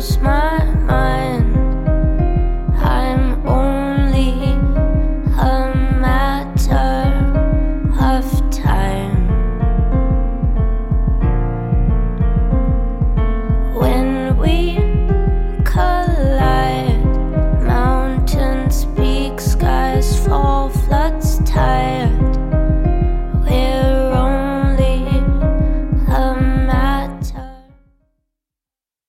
lose my mind. I'm only a matter of time. When we